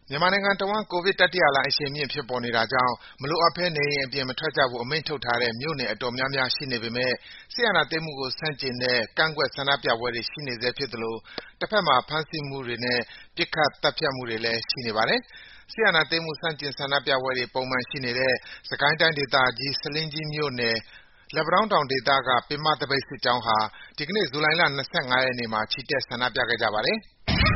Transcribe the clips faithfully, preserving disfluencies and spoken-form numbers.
မြန်မာနိုင်ငံတဝန်း ကိုဗစ်တတိယလှိုင်းအရှိန်မြင့်ဖြစ်ပေါ်နေတာကြောင့် မလိုအပ်ဘဲ နေအိမ်အပြင်မထွက်ကြဖို့ အမိန့်ထုတ်ထားတဲ့ မြို့နယ်အတော်များများရှိနေပေမယ့် စစ်အာဏာသိမ်းမှုကိုဆန့်ကျင်တဲ့ ကန့်ကွက်ဆန္ဒပြပွဲတွေရှိနေဆဲဖြစ်သလို တဘက်မှာ ဖမ်းဆီးမှုတွေနဲ့ ပစ်ခတ် သတ်ဖြတ်မှုတွေလည်း ရှိနေပါတယ်။ စစ်အာဏာသိမ်းမှုဆန့်ကျင်ဆန္ဒပြပွဲတွေ ပုံမှန်ရှိနေတဲ့ စစ်ကိုင်းတိုင်းဒေသကြီး ဆားလင်းကြီးမြို့နယ် လက်ပံတောင်းတောင်ဒေသက ပင်မသပိတ်စစ်ကြောင်းဟာ ဒီကနေ့ ဇူလိုင်လ ၂၅ ရက်နေ့မှာ ချီတက်ဆန္ဒပြခဲ့ကြပါတယ်။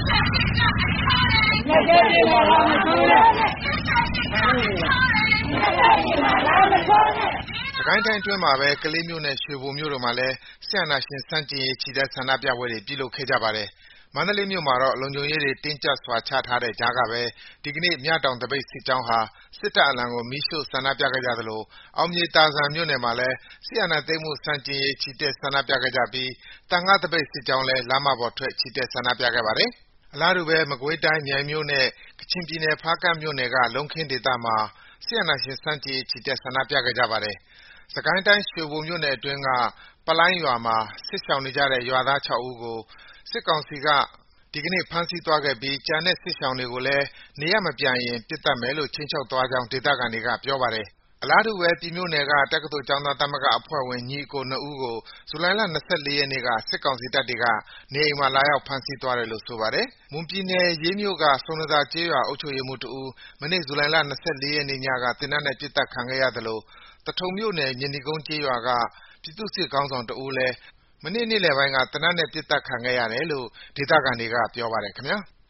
စစ်ကိုင်းတိုင်းအတွင်းမှာပဲ ကလေးမြို့နဲ့ ရွှေဘိုမြို့တို့မှာလည်း စစ်အာဏာရှင်ဆန့်ကျင်ရေး ချီတက်ဆန္ဒပြပွဲတွေ ပြုလုပ်ခဲ့ကြပါတယ်။ မန္တလေးမြို့မှာတော့ လုံခြုံရေးတွေ တင်းကျပ်စွာချထားတဲ့ကြားကပဲ ဒီကနေ့ မြတောင်သပိတ်စစ်ကြောင်းဟာ စစ်တပ်အလံကို မီးရှို့ဆန္ဒပြခဲ့ကြသလို အောင်မြေသာစံမြို့နယ်မှာလည်း စစ်အာဏာသိမ်းမှုဆန့်ကျင်ရေး ချီတက်ဆန္ဒပြခဲ့ကြပြီး သံဃသပိတ်စစ်ကြောင်းလည်း လမ်းမပေါ်ထွက် ချီတက်ဆန္ဒပြခဲ့ပါတယ်။ အလားတူပဲ မကွေးတိုင်း မြိုင်မြို့နဲ့ ကချင်ပြည်နယ် ဖားကန့်မြို့နယ်က လုံးခင်းဒေသမှာ စစ်အာဏာရှင်ဆန့်ကျင်ရေး ချီတက်ဆန္ဒပြခဲ့ကြပါတယ်။ စစ်ကိုင်းတိုင်း ရွှေဘိုမြို့နယ်အတွင်းက ပလိုင်းရွာမှာ စစ်ရှောင်နေကြတဲ့ ရွာသား ၆ ဦးကို စစ်ကောင်စီက ဒီကနေ့ ဖမ်းဆီးသွားခဲ့ပြီး ကျန်တဲ့စစ်ရှောင်တွေကိုလည်း နေရပ်မပြန်ရင် ပစ်သတ်မယ်လို့ ခြိမ်းခြောက်သွားကြောင်း ဒေသခံတွေက ပြောပါတယ်။ အလားတူပဲ ပြည်မြို့နယ်က တက္ကသိုလ်ကျောင်းသားသမဂ္ဂအဖွဲ့ဝင် ညီအကို ၂ ဦးကို ဇူလိုင်လ ၂၄ ရက်နေ့က စစ်ကောင်စီတပ်တွေက နေအိမ်မှာ လာရောက်ဖမ်းဆီးသွားတယ်လို့ ဆိုပါတယ်။ မွန်ပြည်နယ်၊ ရေးမြို့က စုံတန်ဆာကျေးရွာ အုပ်ချုပ်ရေးမှူးတဦး မနေ့ ဇူလိုင်လ ၂၄ ရက်နေ့ညက သေနတ်နဲ့ ပစ်သတ်ခံခဲ့ရသလို သထုံမြို့နယ်၊ မြေနီကုန်းကျေးရွာက ပြည်သူ့စစ်ခေါင်းဆောင်တဦးလည်း မနေ့ နေ့လယ်ပိုင်းက သေနတ်နဲ့ ပစ်သတ်ခံခဲ့ရတယ်လို့ ဒေသခံတွေက ပြောပါတယ်ခင်ဗျာ။